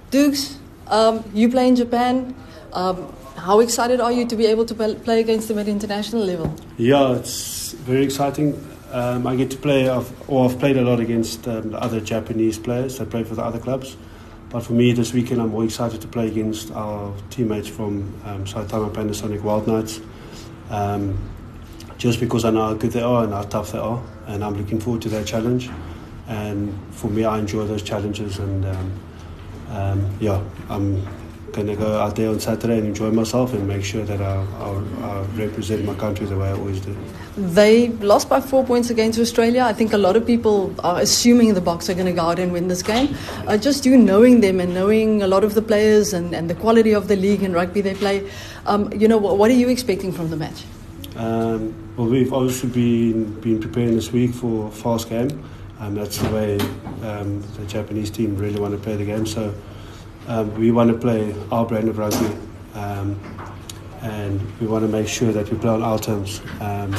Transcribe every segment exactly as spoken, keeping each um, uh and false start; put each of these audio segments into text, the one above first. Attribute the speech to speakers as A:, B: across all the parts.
A: Dukes, um, you play in Japan. Um, how excited are you to be able to play against them at international level?
B: Yeah, it's very exciting. Um, I get to play, or I've played a lot against um, the other Japanese players that play for the other clubs. But for me this weekend, I'm more excited to play against our teammates from um, Saitama Panasonic Wild Knights. Um, just because I know how good they are and how tough they are, and I'm looking forward to that challenge. And for me, I enjoy those challenges, and um, um, yeah, I'm going to go out there on Saturday and enjoy myself and make sure that I, I, I represent my country the way I always do.
A: They lost by four points against Australia. I think a lot of people are assuming the Boks are going to go out and win this game. Uh, just you knowing them and knowing a lot of the players and, and the quality of the league and rugby they play, um, you know, what, what are you expecting from the match?
B: Um, well, we've obviously been, been preparing this week for a fast game. And that's the way um, the Japanese team really want to play the game. So um, we want to play our brand of rugby, um, and we want to make sure that we play on our terms. Um,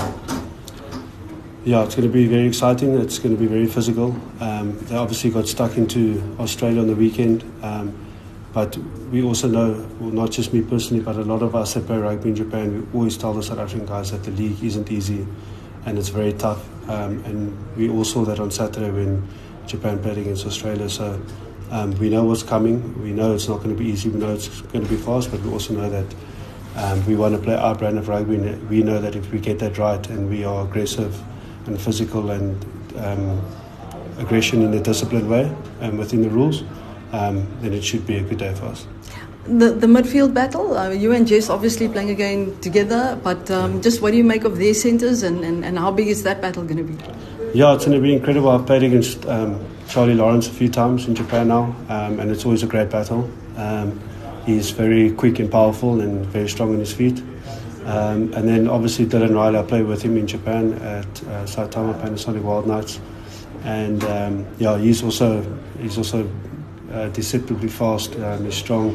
B: yeah, it's going to be very exciting. It's going to be very physical. Um, they obviously got stuck into Australia on the weekend, um, but we also know, well, not just me personally, but a lot of us that play rugby in Japan, we always tell the South African guys that the league isn't easy and it's very tough. Um, and we all saw that on Saturday when Japan played against Australia. So um, we know what's coming. We know it's not going to be easy. We know it's going to be fast, but we also know that um, we want to play our brand of rugby. And we know that if we get that right and we are aggressive and physical and um, aggression in a disciplined way and within the rules, um, then it should be a good day for us.
A: The, the midfield battle, uh, you and Jess obviously playing again together, but um, just what do you make of their centres, and, and, and how big is that battle going to be?
B: Yeah, it's going to be incredible. I've played against um, Charlie Lawrence a few times in Japan now, um, and it's always a great battle. Um, he's very quick and powerful and very strong on his feet. Um, and then obviously Dylan Riley, I played with him in Japan at uh, Saitama Panasonic Wild Knights, and um, yeah, he's also he's also uh, deceptively fast. Um, he's strong.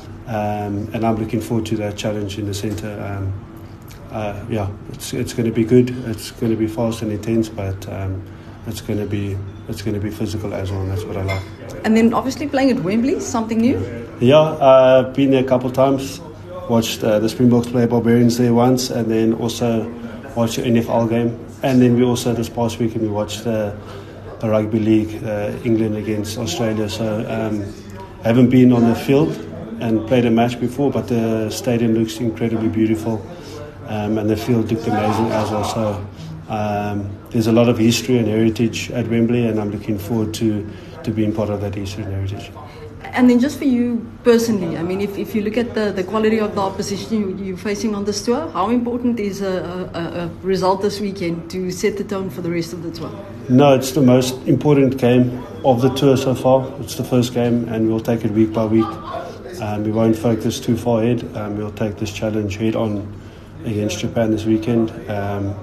B: Um, and I'm looking forward to that challenge in the centre. Um, uh, yeah, it's it's going to be good. It's going to be fast and intense, but um, it's going to be it's going to be physical as well. And that's what I like.
A: And then obviously playing at Wembley, something new.
B: Yeah, uh, I've been there a couple of times. Watched uh, the Springboks play Barbarians there once, and then also watched the N F L game. And then we also this past weekend we watched the, the rugby league, uh, England against Australia. So um, haven't been on the field and played a match before, but the stadium looks incredibly beautiful, um, and the field looked amazing as well. So um, there's a lot of history and heritage at Wembley, and I'm looking forward to, to being part of that history and heritage.
A: And then just for you personally, I mean, if, if you look at the, the quality of the opposition you, you're facing on this tour, how important is a, a, a result this weekend to set the tone for the rest of the tour?
B: No, it's the most important game of the tour so far. It's the first game, and we'll take it week by week. Um, we won't focus too far ahead. Um, we'll take this challenge head on against Japan this weekend, um,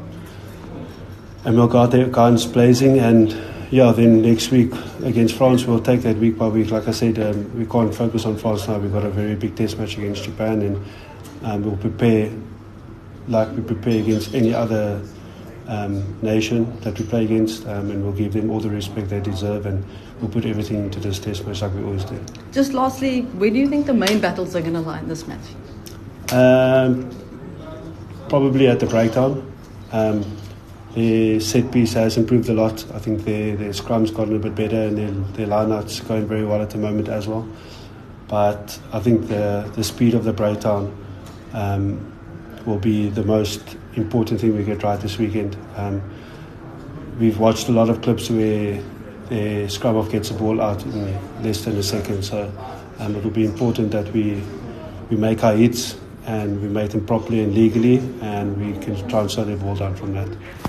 B: and we'll go out there guns blazing. And yeah, then next week against France, we'll take that week by week. Like I said, um, we can't focus on France now. We've got a very big test match against Japan, and um, we'll prepare like we prepare against any other um, nation that we play against, um, and we'll give them all the respect they deserve, and we'll put everything into this test match like we always do.
A: Just lastly, where do you think the main battles are going to lie in this match?
B: Um, probably at the breakdown. Um, their set piece has improved a lot. I think their, their scrum's gotten a bit better, and their, their line-out's going very well at the moment as well. But I think the, the speed of the breakdown um, will be the most important thing we get right this weekend. Um, we've watched a lot of clips where the scrum off gets the ball out in less than a second, so um, it will be important that we we make our hits and we make them properly and legally, and we can try and slow the ball down from that.